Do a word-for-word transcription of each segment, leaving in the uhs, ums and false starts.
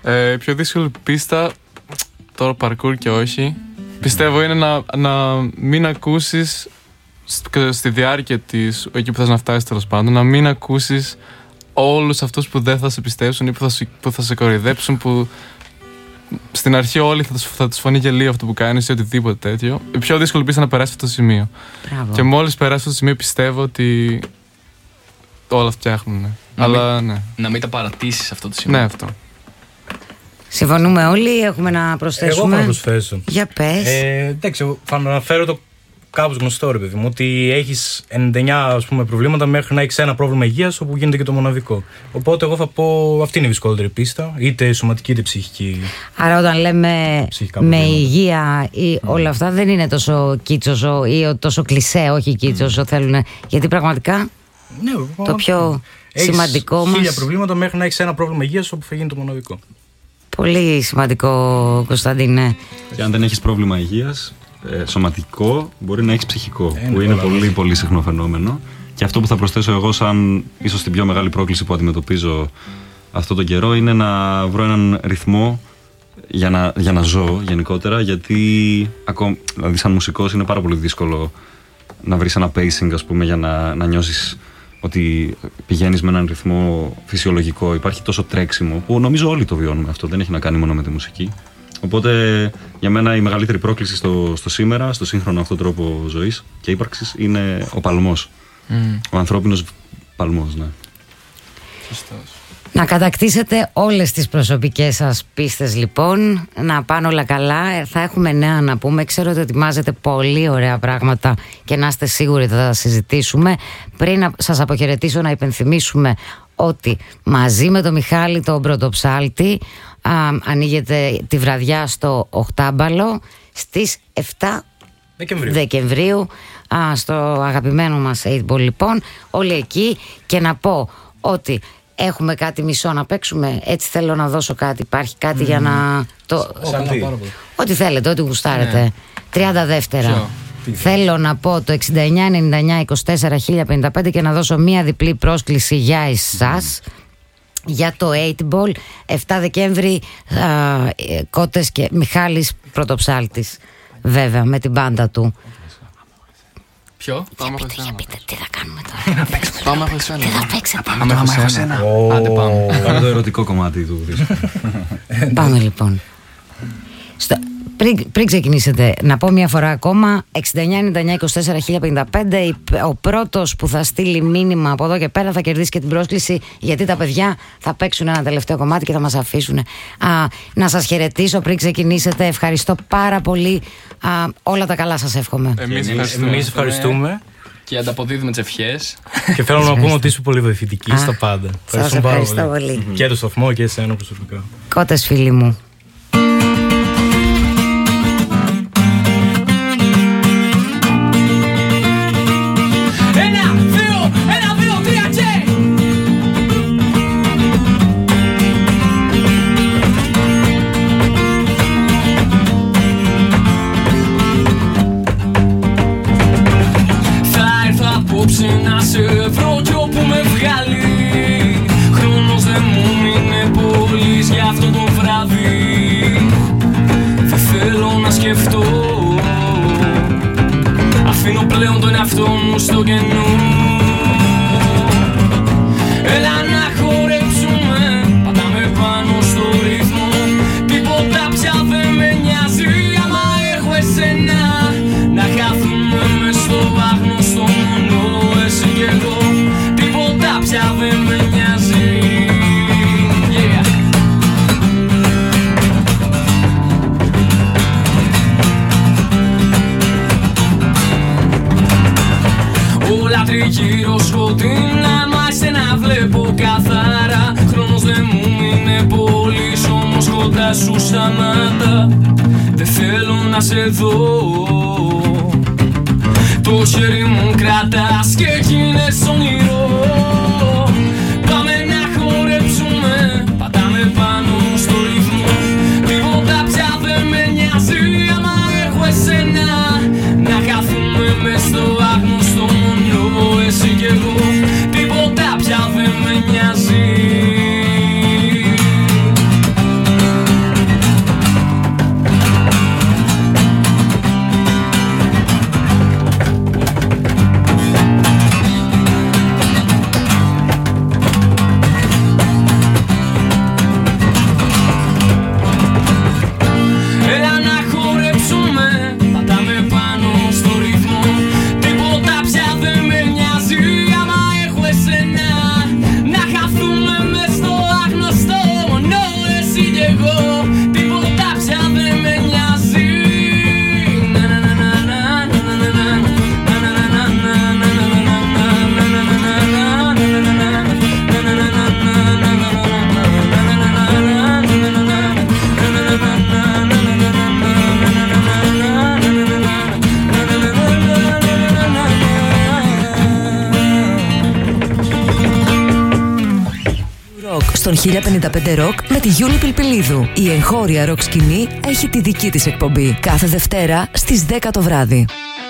Ε, πιο δύσκολη πίστα, τώρα parkour και όχι. Πιστεύω είναι να, να μην ακούσεις στη διάρκεια της, εκεί που θες να φτάσεις τέλος πάντων, να μην ακούσεις όλους αυτούς που δεν θα σε πιστέψουν ή που θα, σου, που θα σε κοροϊδέψουν, που στην αρχή όλοι θα, θα τους φανεί γελίο αυτό που κάνεις ή οτιδήποτε τέτοιο. Η πιο δύσκολη πίστα να περάσει αυτό το σημείο. Μπράβο. Και μόλις περάσει αυτό το σημείο πιστεύω ότι όλα φτιάχνουν. Ναι. Να, Αλλά, μην, ναι. να μην τα παρατήσεις αυτό το σημείο. Ναι, αυτό. Συμφωνούμε όλοι, έχουμε να προσθέσουμε. Εγώ έχω να προσθέσω. Για πες. Ε, εντάξει, θα αναφέρω το κάπως γνωστό, ρε παιδί μου, ότι έχεις ενενήντα εννιά ας πούμε, προβλήματα μέχρι να έχεις ένα πρόβλημα υγείας, όπου γίνεται και το μοναδικό. Οπότε εγώ θα πω αυτή είναι η δυσκολότερη πίστα, είτε σωματική είτε ψυχική. Άρα όταν λέμε με υγεία ή mm. όλα αυτά δεν είναι τόσο κίτσοσο ή τόσο κλισέ, όχι κίτσοσο mm. θέλουν. Γιατί πραγματικά ναι, το πιο έχεις σημαντικό μας. Χίλια προβλήματα μέχρι να έχεις ένα πρόβλημα υγείας, όπου θα γίνει το μοναδικό. Πολύ σημαντικό, Κωνσταντίνε. Και αν δεν έχεις πρόβλημα υγείας, ε, σωματικό, μπορεί να έχεις ψυχικό, ε, που είναι πολύ, πολύ, πολύ συχνό φαινόμενο. Και αυτό που θα προσθέσω εγώ, σαν ίσως την πιο μεγάλη πρόκληση που αντιμετωπίζω αυτόν τον καιρό, είναι να βρω έναν ρυθμό για να, για να ζω γενικότερα. Γιατί, ακόμα, δηλαδή, σαν μουσικός, είναι πάρα πολύ δύσκολο να βρεις ένα pacing, ας πούμε, για να, να νιώσεις ότι πηγαίνεις με έναν ρυθμό φυσιολογικό. Υπάρχει τόσο τρέξιμο που νομίζω όλοι το βιώνουμε αυτό, δεν έχει να κάνει μόνο με τη μουσική. Οπότε για μένα η μεγαλύτερη πρόκληση στο, στο σήμερα, στο σύγχρονο αυτό τρόπο ζωής και ύπαρξης είναι ο παλμός. Mm. Ο ανθρώπινος παλμός, ναι. Σωστός. Να κατακτήσετε όλες τις προσωπικές σας πίστες λοιπόν, να πάνε όλα καλά. Θα έχουμε νέα να πούμε, ξέρω ότι ετοιμάζετε πολύ ωραία πράγματα και να είστε σίγουροι ότι θα τα συζητήσουμε. Πριν να σας αποχαιρετήσω, να υπενθυμίσουμε ότι μαζί με τον Μιχάλη τον Πρωτοψάλτη α, ανοίγεται τη βραδιά στο Οχτάμπαλο στις εφτά Δεκεμβρίου, Δεκεμβρίου α, στο αγαπημένο μας οκτώ μπολ λοιπόν, όλοι εκεί. Και να πω ότι έχουμε κάτι μισό να παίξουμε, έτσι θέλω να δώσω κάτι, υπάρχει κάτι mm. για να το... Ό,τι θέλετε, ό,τι γουστάρετε. Ναι. τριάντα δεύτερα. Θέλω να πω το εξήντα εννιά ενενήντα εννιά είκοσι τέσσερα χίλια πενήντα πέντε και να δώσω μία διπλή πρόσκληση για εσάς mm. για το οκτώ μπολ εφτά Δεκέμβρη, α, Κότες και Μιχάλης Πρωτοψάλτης, βέβαια με την μπάντα του. Ποιο? Πάμε πείτε, για πείτε, τι θα κάνουμε τώρα. Πάμε από εσένα. Τι θα παίξετε. Πάμε από εσένα. Άντε πάμε. Πάμε το ερωτικό κομμάτι του δίσκου. Πάμε λοιπόν. Στο, πριν, πριν ξεκινήσετε, να πω μια φορά ακόμα, εξήντα εννιά ενενήντα εννιά είκοσι τέσσερα χίλια πενήντα πέντε, ο πρώτος που θα στείλει μήνυμα από εδώ και πέρα θα κερδίσει και την πρόσκληση, γιατί τα παιδιά θα παίξουν ένα τελευταίο κομμάτι και θα μας αφήσουν. Α, να σας χαιρετήσω πριν ξεκινήσετε, ευχαριστώ πάρα πολύ. Α, όλα τα καλά σας εύχομαι. Εμείς ευχαριστούμε. Εμείς ευχαριστούμε. Και ανταποδίδουμε τις ευχές. Και θέλω να πούμε ότι είσαι πολύ βοηθητική στα πάντα. Σας ευχαριστώ πολύ. πολύ. Και το σταθμό και εσένα προσωπικά. Κότες φίλοι μου. Να σε βρω κι όπου με βγάλει. Χρόνος δεν μου είναι πολύς για αυτό το βράδυ. Δεν θέλω να σκεφτώ. Αφήνω πλέον τον εαυτό μου στο κενό. Έλα να χορέψουμε, πατάμε πάνω στο ρυθμό. Τίποτα πια δεν με νοιάζει άμα έχω εσένα. Να χάθουμε μες στο άγνωστο μόνο εσύ και εγώ. Τίποτα πια δεν με νοιάζει. Yeah. Όλα τριγύρω σκοτεινά, μα εσένα βλέπω καθαρά. Χρόνος δεν μου είναι πολύς, όμως κοντά σου σταμάτα. Δεν θέλω να σε δω. Το χέρι μου κρατάς και γίνες όνειρο. Πάμε να χορέψουμε, πατάμε πάνω στο ρυθμό. Τίποτα πια δεν με νοιάζει άμα έχω εσένα. Να χαθούμε μες στο άγνωστο μόνο εσύ και εγώ. Τίποτα πια δεν με νοιάζει. στον χίλια πενήντα πέντε Rock με τη Γιούλη Πιλπιλίδου. Η εγχώρια ροκ σκηνή έχει τη δική της εκπομπή κάθε Δευτέρα στις δέκα το βράδυ.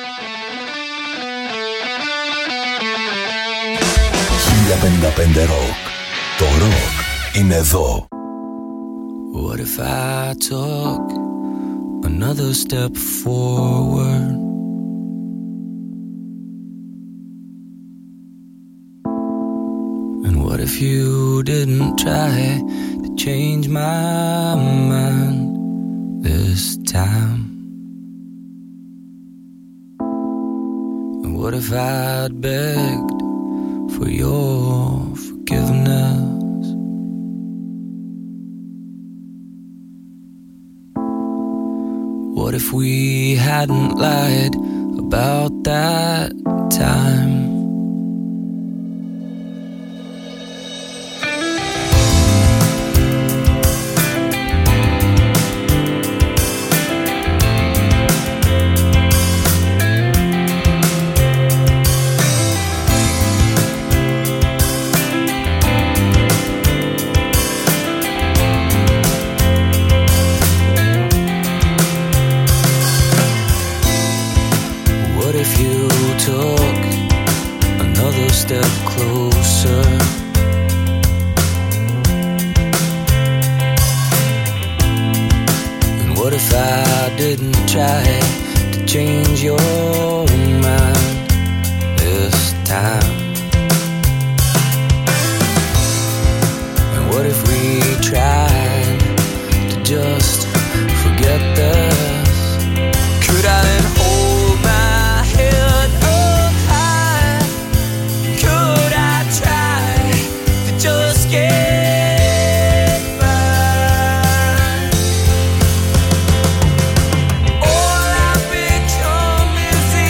χίλια πενήντα πέντε Rock. Το rock είναι εδώ. What if I took another step forward? And what if you didn't try to change my mind this time? And what if I'd begged for your forgiveness? What if we hadn't lied about that time? Step closer. And what if I didn't try to change your mind this time? And what if we tried to just forget this? Could I then hold my head up high? Could I try to just get by? All I've become is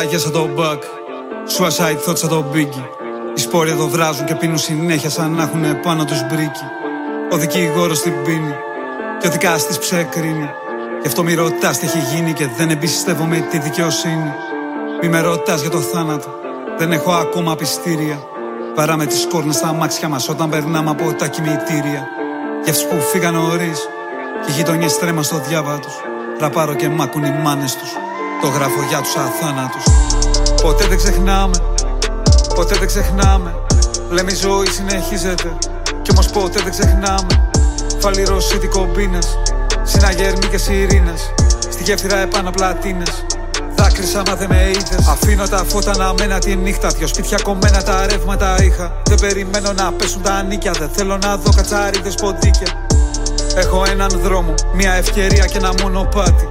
αλλαγές σαν τον Μπακ, suicide thoughts σαν τον Biggie. Οι σπόροι εδώ βράζουν και πίνουν συνέχεια σαν να έχουνε πάνω τους μπρίκι. Ο δικηγόρος την πίνει και ο δικαστής ψεκρίνει. Γι' αυτό μη ρωτάς τι έχει γίνει και δεν εμπιστεύομαι τη δικαιοσύνη. Μη με ρωτάς για το θάνατο, δεν έχω ακόμα πιστήρια. Βαράμε τις κόρνες στα αμάξια μας όταν περνάμε από τα κημητήρια. Για αυτούς που φύγαν νωρίς και οι γειτονιές τρέμα στο διάβα τους. Ραπάρω και μάκουν οι μάνες τους, το γράφω για τους αθάνατους. Ποτέ δεν ξεχνάμε, ποτέ δεν ξεχνάμε. Λέμε η ζωή συνεχίζεται κι όμως ποτέ δεν ξεχνάμε. Φαλιρός ήδη κομπίνες, συναγερμοί και σιρήνες. Στη γέφυρα επάνω πλατίνες, δάκρυσα μα δεν με είδες. Αφήνω τα φώτα να μένα τη νύχτα, δυο σπίτια κομμένα τα ρεύματα είχα. Δεν περιμένω να πέσουν τα νίκια, δεν θέλω να δω κατσαρίδες ποντίκια. Έχω έναν δρόμο, μια ευκαιρία και ένα μονοπάτι.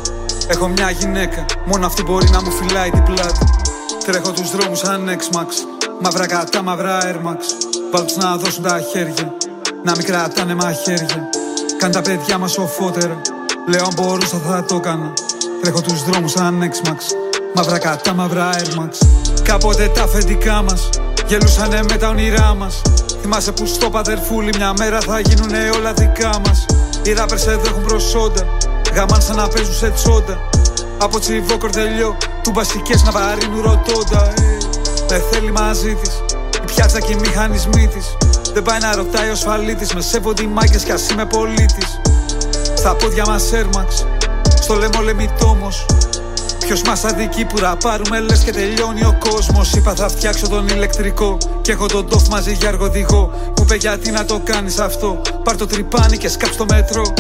Έχω μια γυναίκα, μόνο αυτή μπορεί να μου φυλάει την πλάτη. Τρέχω τους δρόμους σαν X-Max, μαύρα κατά μαύρα Air Max. Βάλ' τους να δώσουν τα χέρια, να μην κρατάνε μαχαίρια. Κάν τα παιδιά μας σοφότερα, λέω αν μπορούσα θα το έκανα. Τρέχω τους δρόμους σαν X-Max, μαύρα κατά μαύρα Air Max. Κάποτε τα αφεντικά μας γελούσανε με τα όνειρά μας. Θυμάσαι που στο Πατερφούλι μια μέρα θα γίνουνε όλα δικά μας. Οι ράπερς εδώ έχουν προσόντα, γαμάν σαν να παίζουν σε τσόντα. Από τσιβό κορδελιό, του μπασικές να βαρύνουν ρωτώντα. Δεν θέλει μαζί της, η πιάτσα και οι μηχανισμοί της. Δεν πάει να ρωτάει ο ασφαλίτης, με σέβονται οι μάγκες κι ας είμαι πολίτης. Στα πόδια μας Air Max, στο λαιμό λεμιτόμος. Ποιος μας αδικεί που ραπάρουμε λες και τελειώνει ο κόσμος. Είπα θα φτιάξω τον ηλεκτρικό και έχω τον τόφ μαζί για αργοδηγό. Μου είπε γιατί να το κάνεις αυτό, πάρ' το τρυπάνι και σκάψ' το μέτρο.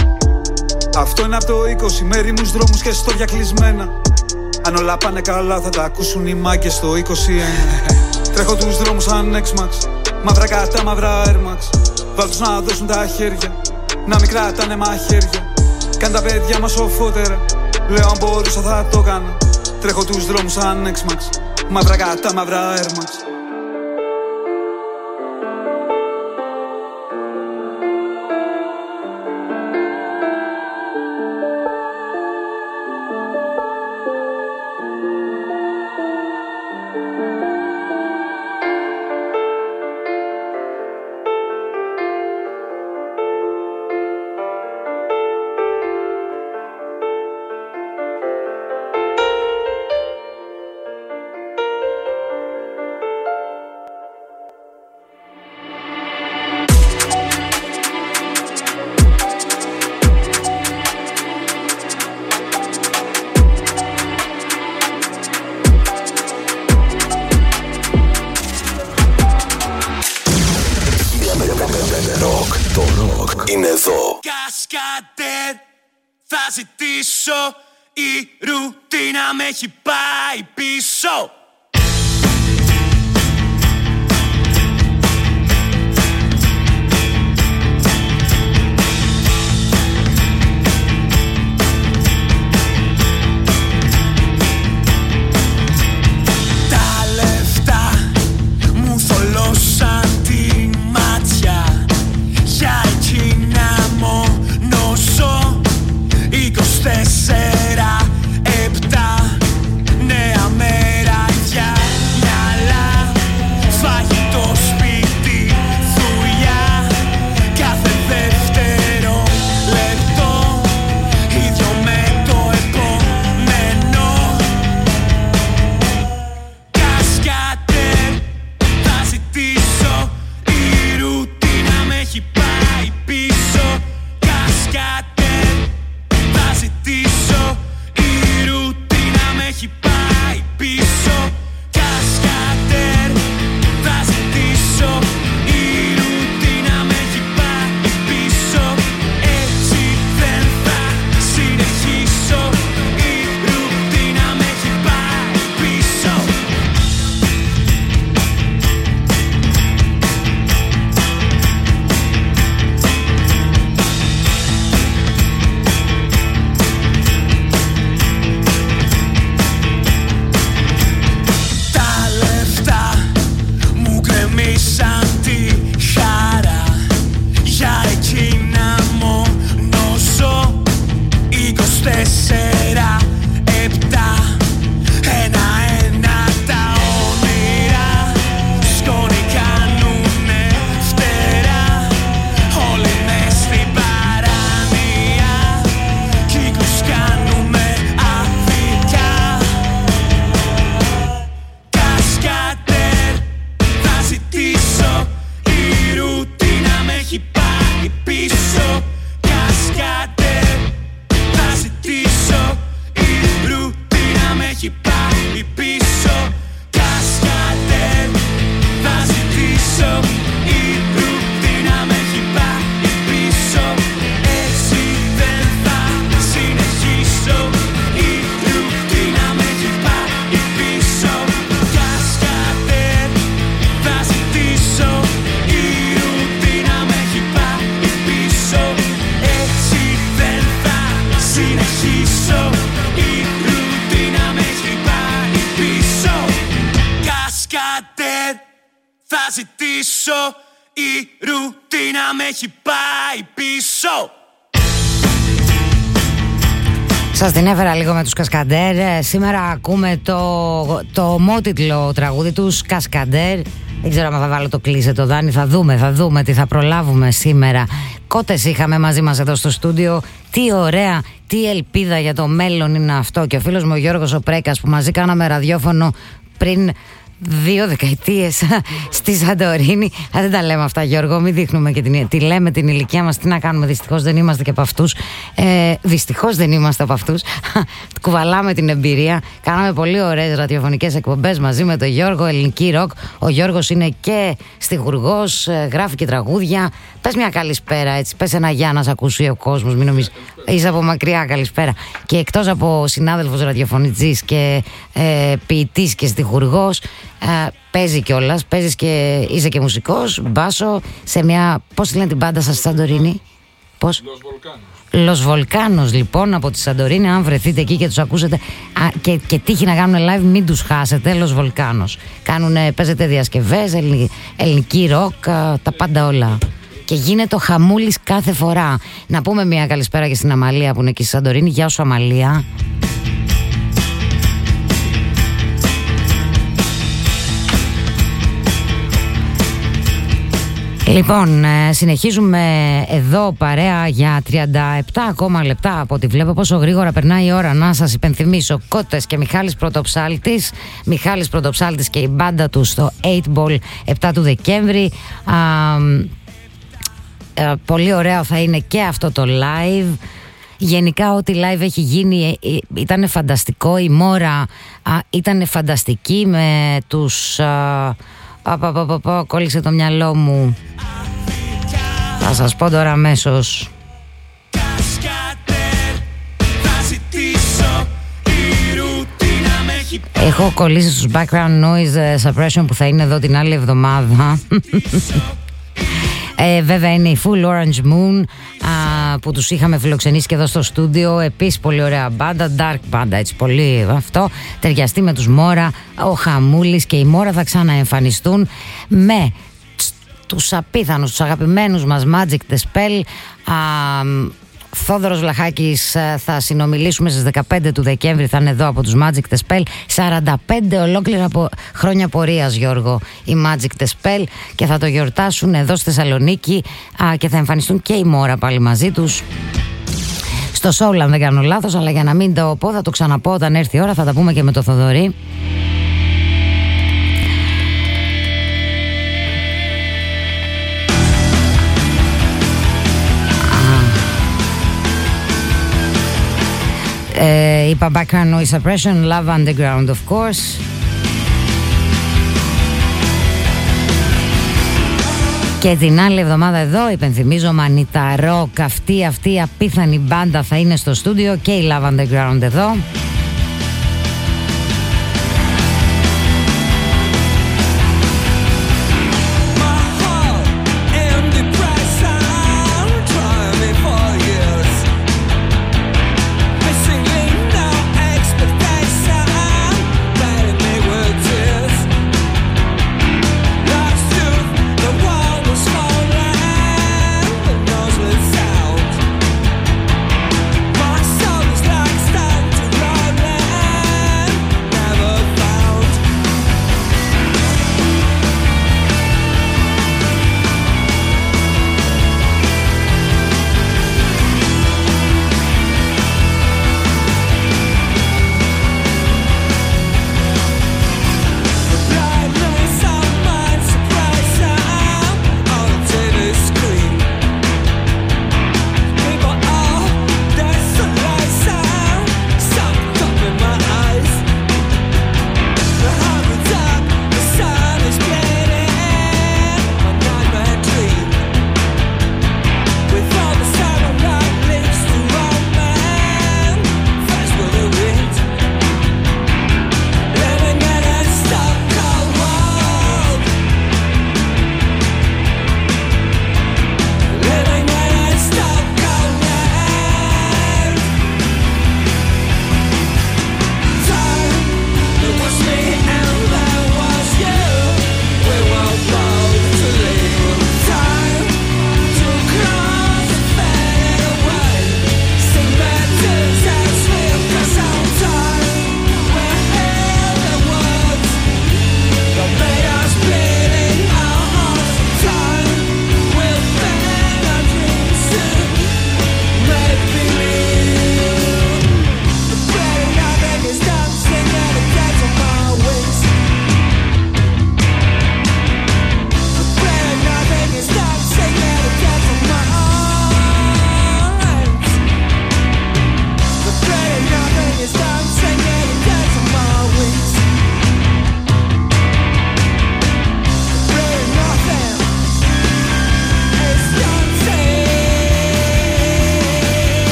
Αυτό είναι από το είκοσι, με ρήμους δρόμους και στόδια κλεισμένα. Αν όλα πάνε καλά θα τα ακούσουν οι μάγκες στο είκοσι ένα. Τρέχω τους δρόμους σαν X-Max, μαύρα κατά μαύρα Air Max. Βάλ' τους να δώσουν τα χέρια, να μην κρατάνε μαχαίρια. Κάν τα παιδιά μας σοφότερα, λέω αν μπορούσα θα το έκανα. Τρέχω τους δρόμους σαν X-Max, μαύρα κατά μαύρα Air Max. Θα ζητήσω, η ρουτίνα με έχει πάει πίσω. Τα λεφτά μου θολώσαν τη μάτια, για εκείνα μόνο ζω. είκοσι τέσσερα επτά, νέα μέρα Θα ζητήσω η ρουτίνα με έχει πάει πίσω. Σας την έφερα λίγο με τους Κασκαντέρ. Σήμερα ακούμε το, το ομότιτλο τραγούδι τους, Κασκαντέρ. Δεν ξέρω αν θα βάλω το κλείσε το Δάνη. Θα δούμε, θα δούμε τι θα προλάβουμε σήμερα. Κότες είχαμε μαζί μας εδώ στο στούντιο. Τι ωραία, τι ελπίδα για το μέλλον είναι αυτό. Και ο φίλος μου ο Γιώργος ο Πρέκας που μαζί κάναμε ραδιόφωνο πριν δύο δεκαετίες στη Σαντορίνη. Α, δεν τα λέμε αυτά, Γιώργο, μην δείχνουμε και την, τη λέμε την ηλικία μας. Τι να κάνουμε, δυστυχώς δεν είμαστε και από αυτούς. Ε, δυστυχώς δεν είμαστε από αυτούς. Κουβαλάμε την εμπειρία. Κάναμε πολύ ωραίες ραδιοφωνικές εκπομπές μαζί με τον Γιώργο, ελληνική ροκ. Ο Γιώργος είναι και στιχουργός, γράφει και τραγούδια. Πες μια καλησπέρα, έτσι. Πες ένα γεια να σε ακούσει ο κόσμος. Μην νομίζεις, είσαι από μακριά, καλησπέρα. Και εκτός από συνάδελφος ραδιοφωνιτζής και ε, ποιητής και στιχουργός, Uh, παίζει κιόλας, παίζεις και είσαι και μουσικός, μπάσο, σε μια, πώς λένε την μπάντα σας στη Σαντορίνη, πώς? Los Volcanos. Los Volcanos, λοιπόν, από τη Σαντορίνη, αν βρεθείτε εκεί και τους ακούσετε α, και, και τύχει να κάνουν live, μην τους χάσετε. Los Volcanos. Κάνουνε, παίζετε διασκευές, ελλη, ελληνική ροκ, α, τα πάντα όλα. Και γίνεται ο χαμούλης κάθε φορά. Να πούμε μια καλησπέρα και στην Αμαλία που είναι εκεί στη Σαντορίνη. Γεια σου, Αμαλία. Λοιπόν, συνεχίζουμε εδώ παρέα για τριάντα επτά ακόμα λεπτά από ό,τι βλέπω. Πόσο γρήγορα περνάει η ώρα. Να σας υπενθυμίσω, Κότες και Μιχάλης Πρωτοψάλτης. Μιχάλης Πρωτοψάλτης και η μπάντα του στο eight ball επτά του Δεκέμβρη. Α, α, πολύ ωραίο θα είναι και αυτό το live. Γενικά ό,τι live έχει γίνει ήταν φανταστικό. Η Μόρα ήταν φανταστική με τους... Α, Απαπαπαπα, κόλλησε το μυαλό μου. Θα σας πω τώρα αμέσως. Έχω κολλήσει στους background noise suppression που θα είναι εδώ την άλλη εβδομάδα. Ε, βέβαια είναι η Full Orange Moon α, που τους είχαμε φιλοξενήσει και εδώ στο στούντιο. Επίσης πολύ ωραία μπάντα, dark μπάντα, έτσι πολύ αυτό. Ταιριαστεί με τους Μόρα, ο Χαμούλης και η Μόρα θα ξαναεμφανιστούν με τους απίθανους, τους αγαπημένους μας Magic the Spell. Α, Θόδωρος Βλαχάκης θα συνομιλήσουμε στις δεκαπέντε του Δεκέμβρη, θα είναι εδώ από τους Magic the Spell. σαράντα πέντε ολόκληρα από χρόνια πορείας, Γιώργο, η Magic the Spell, και θα το γιορτάσουν εδώ στη Θεσσαλονίκη α, και θα εμφανιστούν και η Μόρα πάλι μαζί τους στο Soul, αν δεν κάνω λάθος, αλλά για να μην το πω θα το ξαναπώ όταν έρθει η ώρα, θα τα πούμε και με το Θοδωρή. Ε, είπα background noise suppression, Love Underground of course. Και την άλλη εβδομάδα εδώ, υπενθυμίζω, Μανίτα Ροκ, αυτή, αυτή η απίθανη μπάντα θα είναι στο στούντιο και η Love Underground εδώ. My soul is like stand to run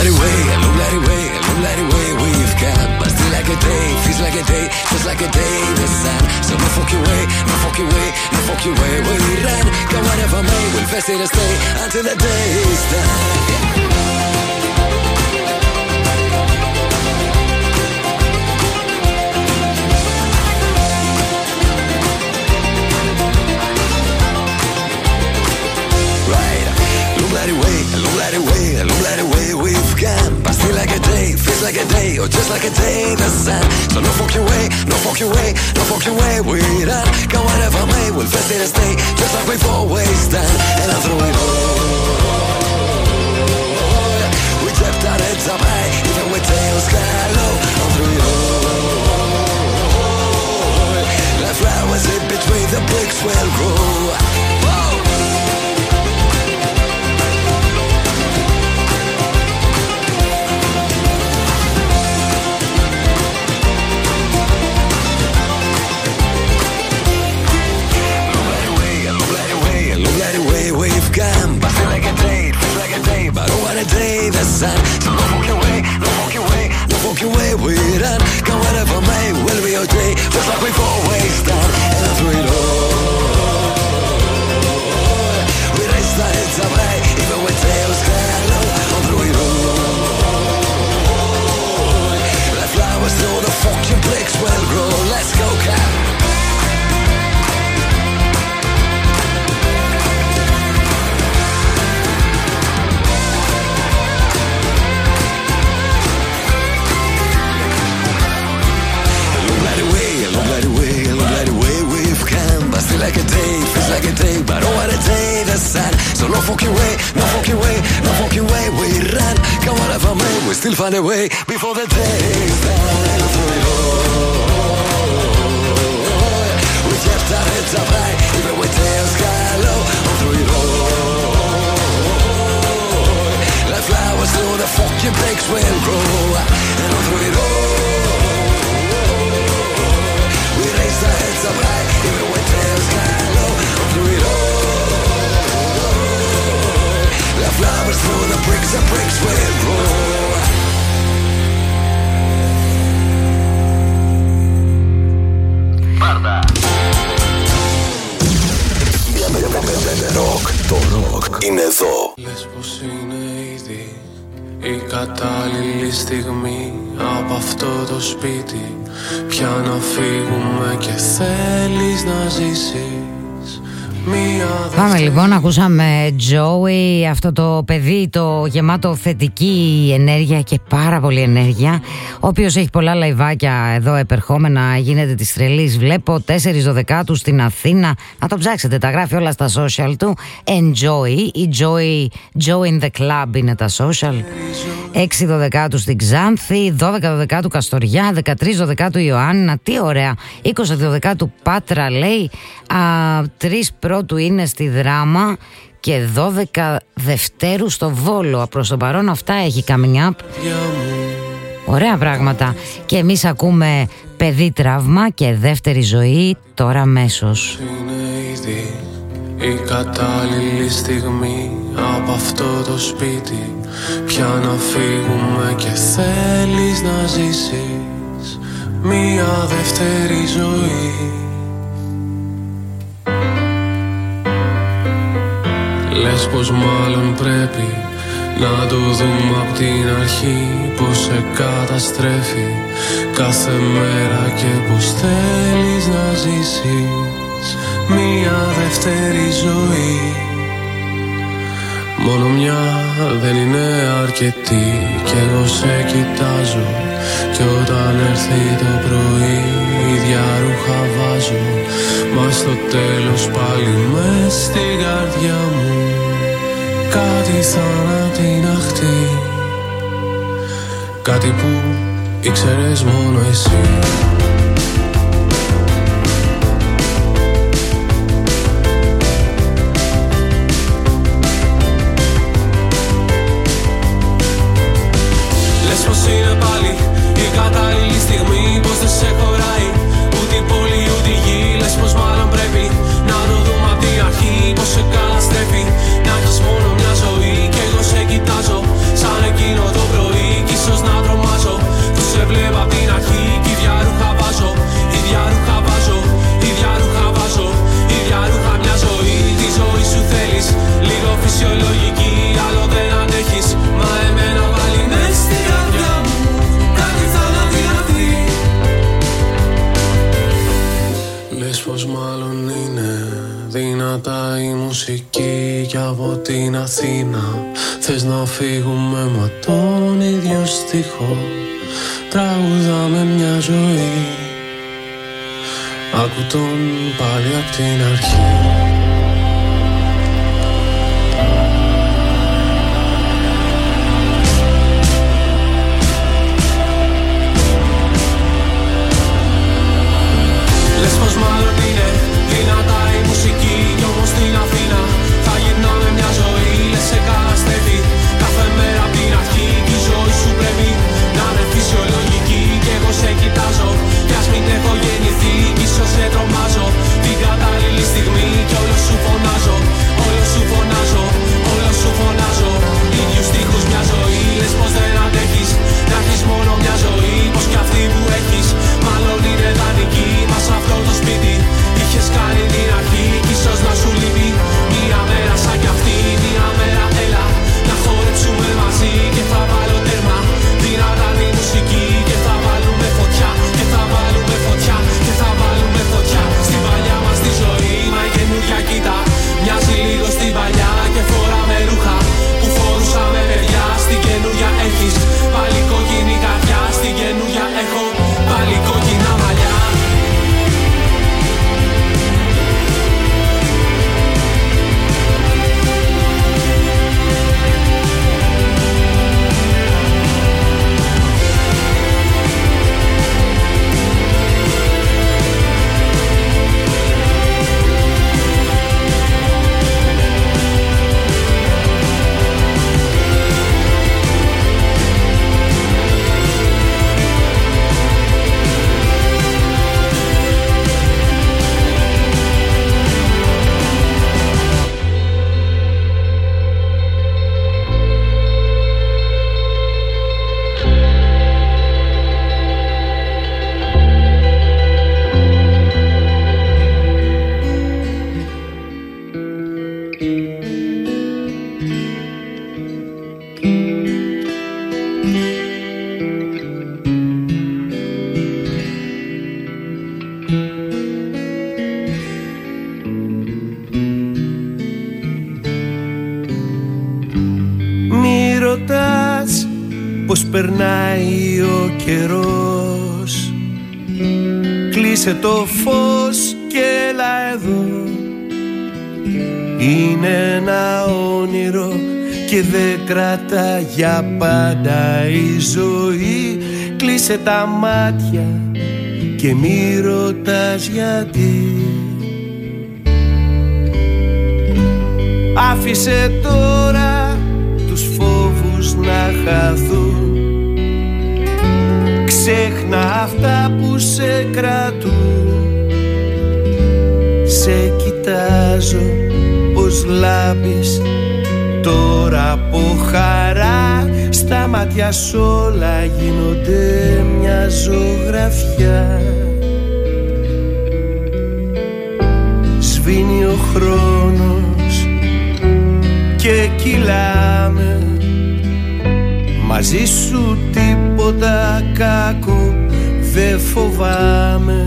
way, look like the way, look like the way we've come. But still like a day, feels like a day, just like a day in the sun. So no fucking way, no fucking way, no fucking way we run. Go whatever may, we'll face it and stay until the day is done. Yeah. Look like the way, look like the way we've come. But still like a day, feels like a day, or just like a day in the sun. So no fucking way, no fucking way, no fucking way we run. Go whatever may, we'll face it and stay just like we've always done. And I'll throw it all. We kept our heads up high, even with tails sky low. I'll throw it all. Like flowers in between the bricks will grow. Whoa. But feel like a day, feels like a day, but oh what a day the sun. So no fucking way, no fucking way, no fucking way we run. Go whatever may, we'll be okay, just like we've always done. And I'll through it all. We raise our heads up high, even with tails sky low. I'll through it all. Like flowers through the fucking bricks will grow. Let's go, cat. Like a day, feels like a day, but oh what a day the sun. So no fucking way, no fucking way, no fucking way we run. Come whatever may, we still find a way before the day is done. We kept our heads up high, even with tails sky low. On through it all. Like flowers through the fucking bricks will grow. And on through it all. We raised our heads up high, even with tails sky low. On through it all. Like flowers through the bricks, the bricks will grow. Ροκ, το ροκ είναι εδώ. Λες πως είναι ήδη η κατάλληλη στιγμή από αυτό το σπίτι πια να φύγουμε και θέλεις να ζήσεις. Πάμε λοιπόν, ακούσαμε Joey, αυτό το παιδί το γεμάτο θετική ενέργεια και πάρα πολύ ενέργεια, ο οποίος έχει πολλά λαϊβάκια εδώ επερχόμενα, γίνεται της τρελής. Βλέπω τέσσερις δωδεκάτου στην Αθήνα, να το ψάξετε, τα γράφει όλα στα social του. Enjoy ή Joy, Join the Club είναι τα social. έξι δωδεκάτου στην Ξάνθη, δώδεκα δωδεκάτου Καστοριά, δεκατρείς δωδεκάτου Ιωάννινα, τι ωραία, είκοσι δωδεκάτου Πάτρα λέει, τρεις πρώτου είναι στη Δράμα και δώδεκα Δευτέρου στο Βόλο. Προς το παρόν αυτά έχει coming up. Ωραία πράγματα. Και εμείς ακούμε παιδί τραύμα και δεύτερη ζωή τώρα αμέσως. Είναι ήδη η κατάλληλη στιγμή από αυτό το σπίτι πια να φύγουμε και θέλεις να ζήσεις μια δεύτερη ζωή. Λες πως μάλλον πρέπει να το δούμε απ' την αρχή, πως σε καταστρέφει κάθε μέρα και πως θέλεις να ζήσεις μια δεύτερη ζωή. Μόνο μια δεν είναι αρκετή κι εγώ σε κοιτάζω κι όταν έρθει το πρωί ίδια ρούχα βάζω, μα στο τέλος πάλι μες στην καρδιά μου κάτι θανατιναχτεί, κάτι που ήξερες μόνο εσύ. Λες πως είναι πάλι η κατάλληλη στιγμή, πως δεν σε χωράει ούτε η πόλη ούτε η γη. Λες πως μάλλον πρέπει να το δούμε απ' την αρχή, πως σε καταστρέφει να έχεις μόνο μια ζωή κι εγώ σε κοιτάζω σαν εκείνο το πρωί. από την Αθήνα. Θες να φύγουμε μα τον ίδιο στίχο τραγουδάμε μια ζωή. Άκου τον πάλι απ' την αρχή. Λες πως μάλλον είναι δυνατά η μουσική, κι όμως στην Αθήνα θα γυρνάμε μια ζωή. Λες σε καταστρέφει κάθε μέρα απ' την αρχή, κι η ζωή σου πρέπει να είναι φυσιολογική. Κι εγώ σε κοιτάζω κι ας μην έχω γεννηθεί, κι ίσως σε τρομάζω την κατάλληλη στιγμή. Κι όλο σου φωνάζω, όλο σου φωνάζω, όλο σου φωνάζω ίδιους στίχους μια ζωή. Λες πως δεν αντέχεις να έχεις μόνο μια ζωή, πως κι αυτή που έχεις μάλλον είναι δανεική. Μα σ' αυτό το σπίτι είχες κάνει την αρχή, κι ίσως να σου λείπει μια μέρα σαν κι αυτή. Μια μέρα έλα να χορέψουμε μαζί, και θα βάλω τέρμα δυνατά τη μουσική. Και θα βάλουμε φωτιά, και θα βάλουμε φωτιά, και θα βάλουμε φωτιά στην παλιά μας τη ζωή. Μα η καινούργια κοίτα μοιάζει λίγο στην παλιά, και φοράμε ρούχα που φορούσαμε παιδιά. Στην καινούργια έχεις πάλι κόκκινη καρδιά, στην καινούργια έχω πάλι κόκκινα μαλλιά. Πως περνάει ο καιρός, κλείσε το φως και έλα εδώ. Είναι ένα όνειρο και δεν κρατά για πάντα η ζωή. Κλείσε τα μάτια και μη ρωτάς γιατί. Άφησε τώρα τους φόβους να χαθούν, ξέχνα αυτά που σε κρατούν. Σε κοιτάζω πως λάμπεις τώρα από χαρά. Στα μάτια σ' όλα γίνονται μια ζωγραφιά. Σβήνει ο χρόνος και κυλάμε, μαζί σου τίποτα κακό δεν φοβάμαι.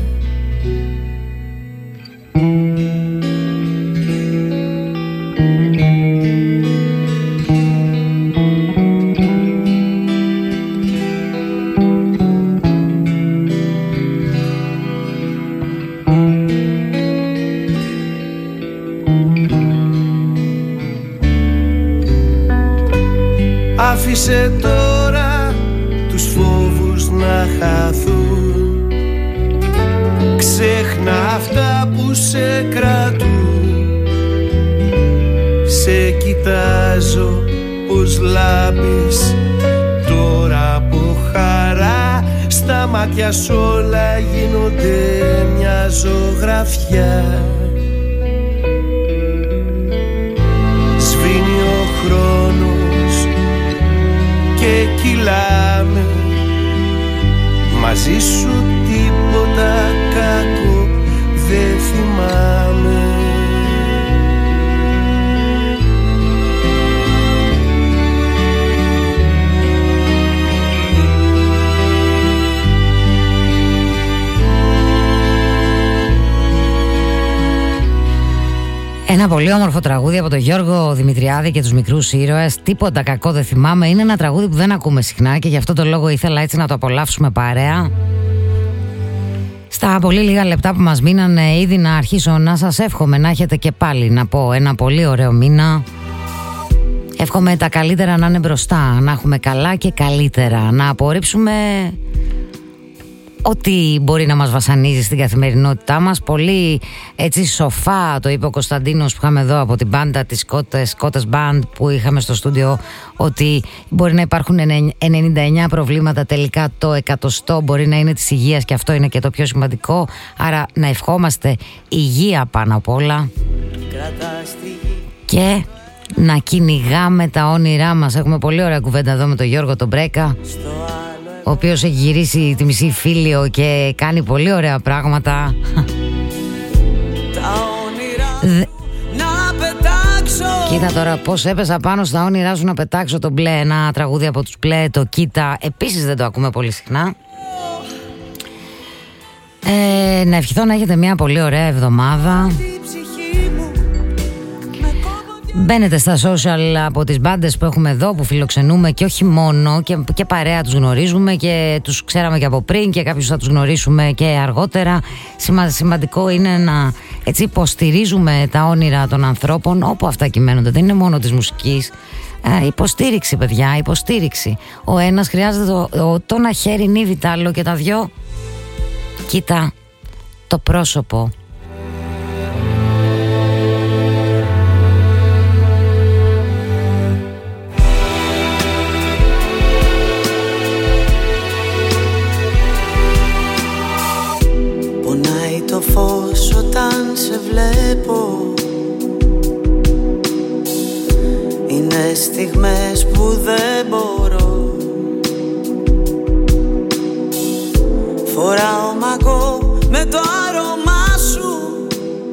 Άφησε τώρα τους φόβους να χαθούν, ξέχνα αυτά που σε κρατούν. Σε κοιτάζω πως λάμπεις τώρα από χαρά. Στα μάτια σ' όλα γίνονται μια ζωγραφιά. Σβήνει ο χρόνος και κυλάμε, μαζί σου τίποτα κακό δεν θυμάμαι. Ένα πολύ όμορφο τραγούδι από τον Γιώργο Δημητριάδη και τους Μικρούς Ήρωες. Τίποτα κακό δεν θυμάμαι. Είναι ένα τραγούδι που δεν ακούμε συχνά και γι' αυτό το λόγο ήθελα έτσι να το απολαύσουμε παρέα. Στα πολύ λίγα λεπτά που μας μείνανε ήδη να αρχίσω να σας εύχομαι να έχετε και πάλι να πω ένα πολύ ωραίο μήνα. Εύχομαι τα καλύτερα να είναι μπροστά, να έχουμε καλά και καλύτερα, να απορρίψουμε ό,τι μπορεί να μας βασανίζει στην καθημερινότητά μας. Πολύ έτσι σοφά το είπε ο Κωνσταντίνος που είχαμε εδώ από την μπάντα της Σκότες, Σκότες Band που είχαμε στο στούντιο, ότι μπορεί να υπάρχουν ενενήντα εννέα προβλήματα, τελικά το εκατοστό μπορεί να είναι της υγείας και αυτό είναι και το πιο σημαντικό. Άρα να ευχόμαστε υγεία πάνω απ' όλα και να κυνηγάμε τα όνειρά μας. Έχουμε πολύ ωραία κουβέντα εδώ με τον Γιώργο τον Μπρέκα, ο οποίος έχει γυρίσει τη μισή Φίλιο και κάνει πολύ ωραία πράγματα. Δε... Κοίτα τώρα πως έπεσα πάνω στα όνειρά σου να πετάξω το μπλε. Ένα τραγούδι από τους μπλε, το Κοίτα. Επίσης δεν το ακούμε πολύ συχνά. ε, Να ευχηθώ να έχετε μια πολύ ωραία εβδομάδα. Μπαίνετε στα social από τις μπάντες που έχουμε εδώ, που φιλοξενούμε και όχι μόνο, και, και παρέα τους γνωρίζουμε και τους ξέραμε και από πριν και κάποιους θα τους γνωρίσουμε και αργότερα. Σημα, σημαντικό είναι να έτσι υποστηρίζουμε τα όνειρα των ανθρώπων όπου αυτά κυμαίνονται. Δεν είναι μόνο της μουσικής. Ε, υποστήριξη, παιδιά, υποστήριξη. Ο ένας χρειάζεται το, το, το ένα χέρι νύβει τ' άλλο και τα δυο. Κοίτα το πρόσωπο. Το φως όταν σε βλέπω, είναι στιγμές που δεν μπορώ. Φοράω μαγό με το άρωμά σου,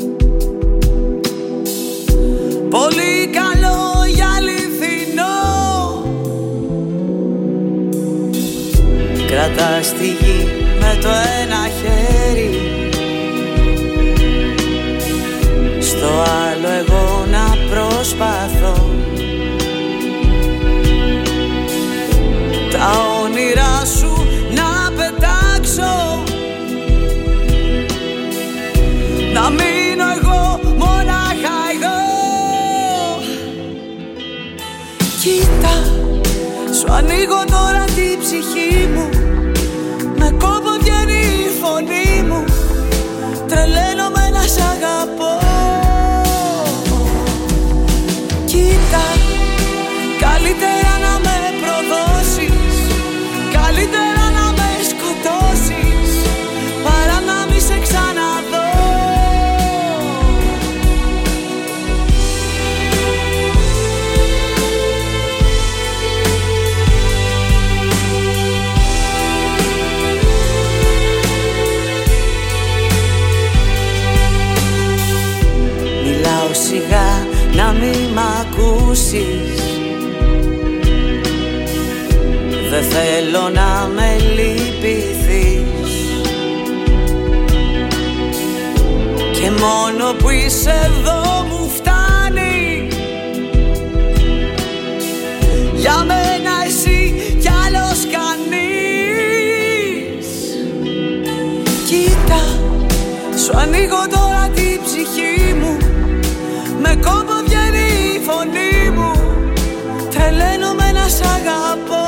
πολύ καλό για αληθινό. Κρατάς τη γη με το ένα χέρι, στο άλλο εγώ να προσπαθώ. Τα όνειρά σου να πετάξω, να μείνω εγώ, μονάχα εγώ. Κοίτα, σου ανοίγω τώρα την ψυχή μου, με κόπο βγαίνει η φωνή μου, τρελαίνομαι να σ' αγαπώ. Κοίτα, καλύτερα να με προδώσεις, καλύτερα να με σκοτώσεις, παρά να μη σε ξαναδώ. Μιλάω σιγά να μη μ' ακούσεις, δεν θέλω να με λυπηθείς, και μόνο που είσαι εδώ μου φτάνει. Για μένα εσύ κι άλλος κανείς. Κοίτα, σου ανοίγω τώρα την ψυχή μου, με κόπο βγαίνει η φωνή μου, τρελαίνομαι να σ' αγαπώ.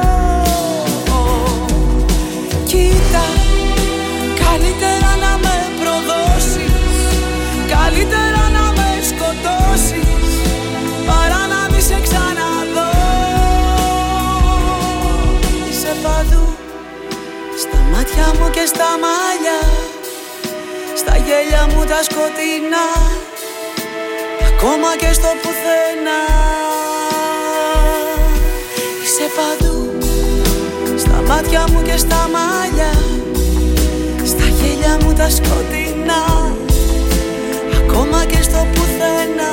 Κοίτα, καλύτερα να με προδώσεις, καλύτερα να με σκοτώσεις, παρά να μη σε ξαναδώ. Είσαι παντού, στα μάτια μου και στα μάλια, στα γέλια μου τα σκοτεινά, ακόμα και στο πουθενά. Είσαι παντού, στα μάτια μου και στα μάλια, στα γέλια μου τα σκοτεινά, ακόμα και στο πουθενά.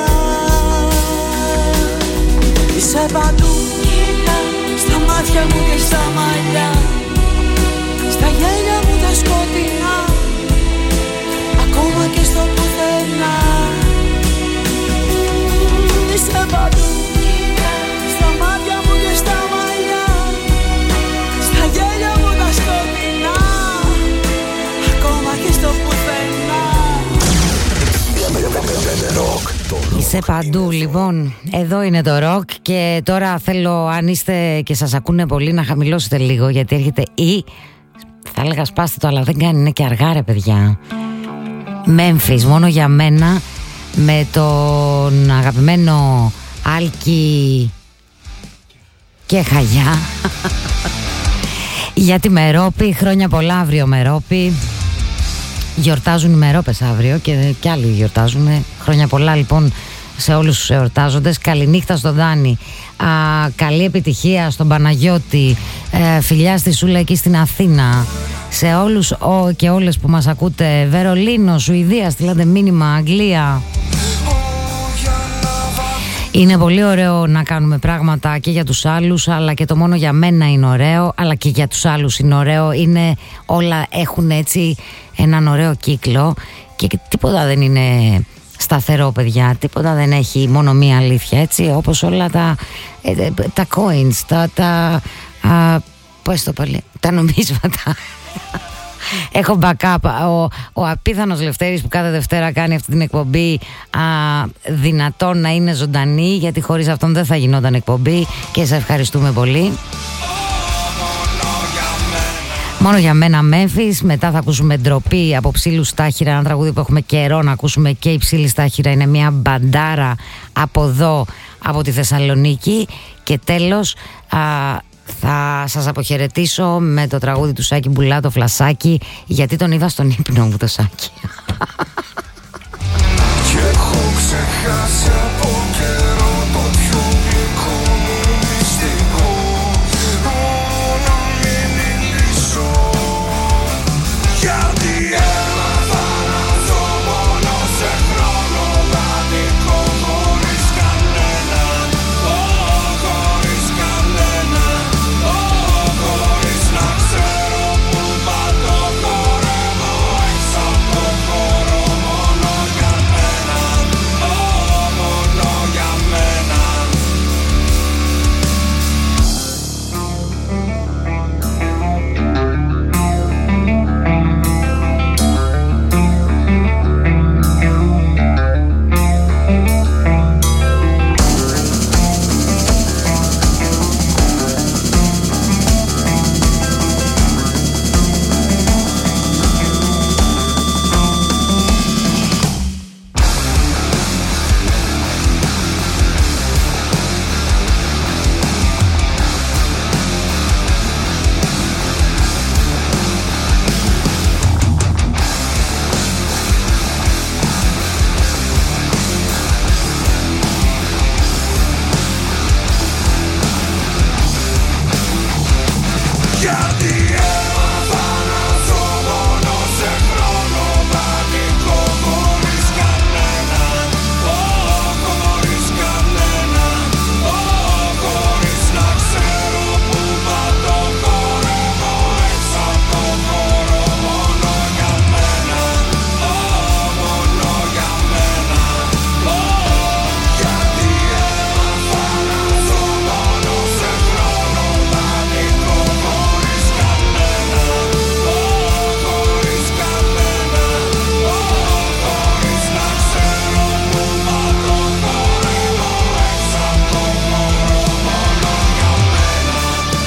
Είσαι παντού, στα μάτια μου και στα μάλια, στα γέλια μου τα σκοτεινά, ακόμα και στο πουθενά. Σε παντού λοιπόν. Εδώ είναι το ροκ. Και τώρα θέλω, αν είστε και σας ακούνε πολύ, να χαμηλώσετε λίγο, γιατί έρχεται η, θα έλεγα σπάστε το, αλλά δεν κάνει, είναι και αργά ρε παιδιά, Memphis, μόνο για μένα, με τον αγαπημένο Άλκη και Χαγιά. Για τη Μερόπη, χρόνια πολλά αύριο Μερόπη. Γιορτάζουν οι Μερόπες αύριο και, και άλλοι γιορτάζουν. Χρόνια πολλά λοιπόν σε όλους τους εορτάζοντες. Καληνύχτα στον Δάνη, α, καλή επιτυχία στον Παναγιώτη, ε, φιλιά στη Σούλα εκεί στην Αθήνα. Σε όλους ο, και όλες που μας ακούτε, Βερολίνο, Σουηδία, στείλατε μήνυμα, Αγγλία. Είναι πολύ ωραίο να κάνουμε πράγματα και για τους άλλους, αλλά και το μόνο για μένα είναι ωραίο, αλλά και για τους άλλους είναι ωραίο. Είναι, όλα έχουν έτσι έναν ωραίο κύκλο και τίποτα δεν είναι σταθερό παιδιά, τίποτα δεν έχει μόνο μία αλήθεια, έτσι, όπως όλα τα, τα coins, τα, τα, α, πώς το πάλι, τα νομίσματα. Έχω backup. Ο, ο απίθανος Λευτέρης που κάθε Δευτέρα κάνει αυτή την εκπομπή, α, δυνατόν να είναι ζωντανή, γιατί χωρίς αυτόν δεν θα γινόταν εκπομπή, και σε ευχαριστούμε πολύ. Μόνο για μένα Memphis. Μετά θα ακούσουμε Ντροπή από Ψήλου Στάχυρα, ένα τραγούδι που έχουμε καιρό να ακούσουμε. Και η Ψήλη Στάχυρα είναι μια μπαντάρα από εδώ, από τη Θεσσαλονίκη. Και τέλος α, θα σας αποχαιρετήσω με το τραγούδι του Σάκη Μπουλά, το Φλασάκι, γιατί τον είδα στον ύπνο μου το Σάκη. Και έχω ξεχάσει από καιρό το πιο γλυκό μου μυστικό, να μην μιλήσω, γιατί έμαθα να ζω μόνο σε χρόνο δανεικό, χωρίς κανένα, oh, χωρίς κανένα, oh, χωρίς να ξέρω που πατώ, χορεύω έξω από το χώρο, μόνο για μένα, oh, μόνο για μένα. Γιατί έμαθα να ζω μόνο σε χρόνο δανεικό, χωρίς κανένα, oh, χωρίς κανένα, oh, χωρίς να ξέρω που πατώ, χορεύω έξω από το χώρο, μόνο για μένα, oh, μόνο για μένα, oh, γιατί έμαθα να ζω μόνο σε χρόνο δανεικό, χωρίς κανένα, oh, χωρίς κανένα, oh, χωρίς να ξέρω που πατώ, χορεύω έξω από το χώρο, μόνο για μένα,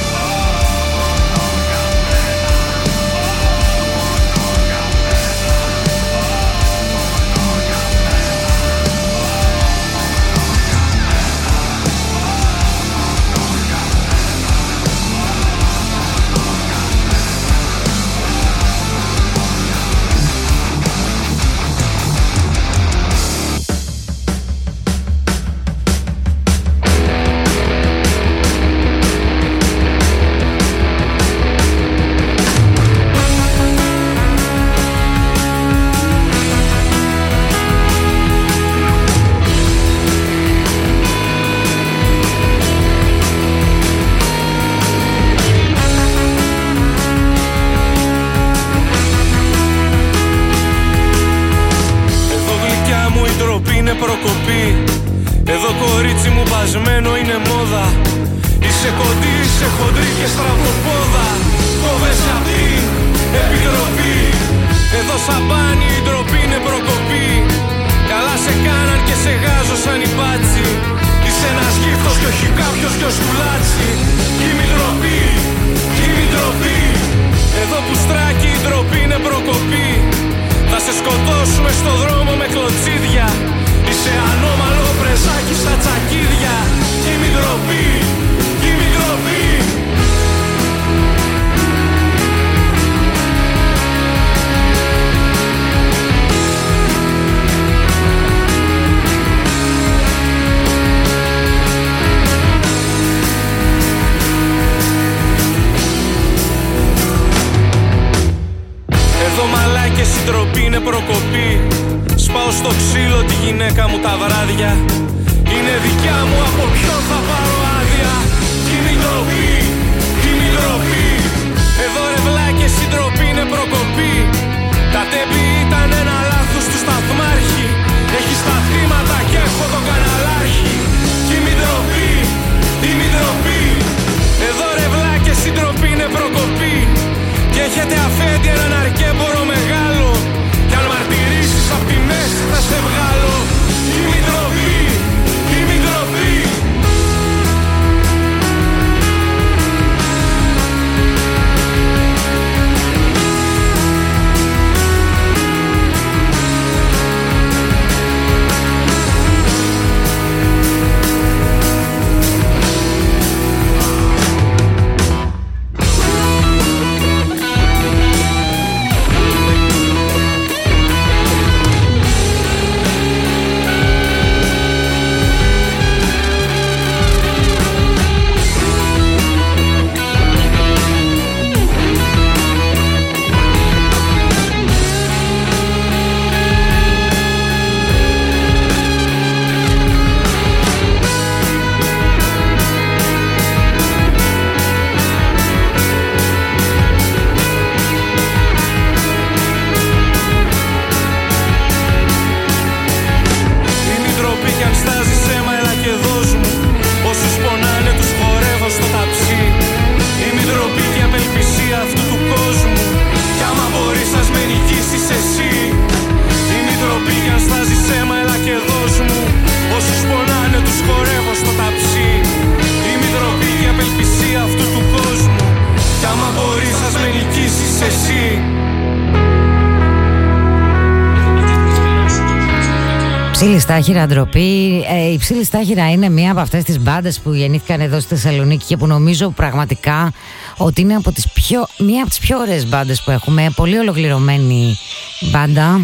εδώ γλυκιά μου η ντροπή είναι προκοπή, εδώ κορίτσι μου πασμένο είναι μόδα, είσαι κοντή, είσαι χοντρή και στραβοπόδα, κόβες απ' την επιτροπή, εδώ σαμπάνι η ντροπή είναι προκοπή, καλά σε κάναν και σε γάζωσαν οι έχει κάποιος γιος του λάτσι. Κι η μη ντροπή, κι η μη ντροπή. Εδώ που στράκι η ντροπή είναι προκοπή. Θα σε σκοτώσουμε στο δρόμο με κλωτσίδια. Είσαι ανώμαλο πρεζάκι στα τσακίδια. Κι η μη ντροπή, κι η μη ντροπή. Εδώ μαλάκες η ντροπή είναι προκοπή. Σπάω στο ξύλο τη γυναίκα μου τα βράδια. Είναι δικιά μου, από ποιον θα πάρω άδεια. Κι η μη ντροπή, κι η μη ντροπή. Εδώ ρε βλάκες η ντροπή είναι προκοπή. Τα τέμπη ήταν ένα λάθος του σταθμάρχη. Έχεις τα θύματα και έχω τον καναλάρχη. Κι η μη ντροπή, η μη ντροπή. Εδώ ρε βλάκες η ντροπή είναι προκοπή. Και έχετε αφέντη έναν αρκέμπορο μεγάλο. Κι αν μαρτυρήσεις απ' τη μέση θα σε βγάλω. Η μη ντροπή, η μη ντροπή. Ψήλη Στάχυρα, ντροπή. Ε, η Ψήλη Στάχυρα είναι μία από αυτές τις μπάντες που γεννήθηκαν εδώ στη Θεσσαλονίκη και που νομίζω πραγματικά ότι είναι από τις πιο, μία από τις πιο ωραίες μπάντες που έχουμε. Πολύ ολοκληρωμένη μπάντα.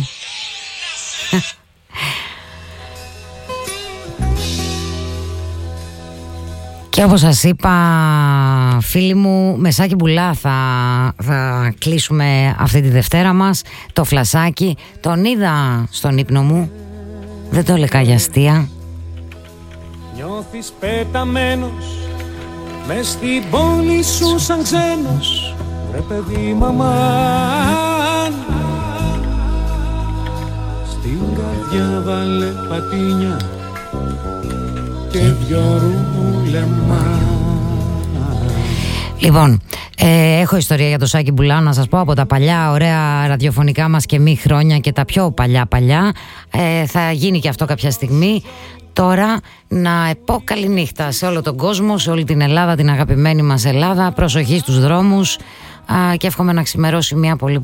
Και όπως σας είπα, φίλοι μου, με Σάκη Μπουλά θα, θα κλείσουμε αυτή τη Δευτέρα μας. Το φλασάκι, τον είδα στον ύπνο μου. Δεν το έλεγα για αστεία. Νιώθεις πεταμένος μες στην πόλη σου σαν ξένος. Ρε παιδί μαμάν, στην καρδιά βάλε πατίνια και δυο ρούλεμα. Λοιπόν, ε, έχω ιστορία για το Σάκη Μπουλά να σας πω από τα παλιά ωραία ραδιοφωνικά μας και μη χρόνια και τα πιο παλιά παλιά. Ε, θα γίνει και αυτό κάποια στιγμή. Τώρα να πω καληνύχτα σε όλο τον κόσμο, σε όλη την Ελλάδα, την αγαπημένη μας Ελλάδα. Προσοχή στους δρόμους α, και εύχομαι να ξημερώσει μια πολύ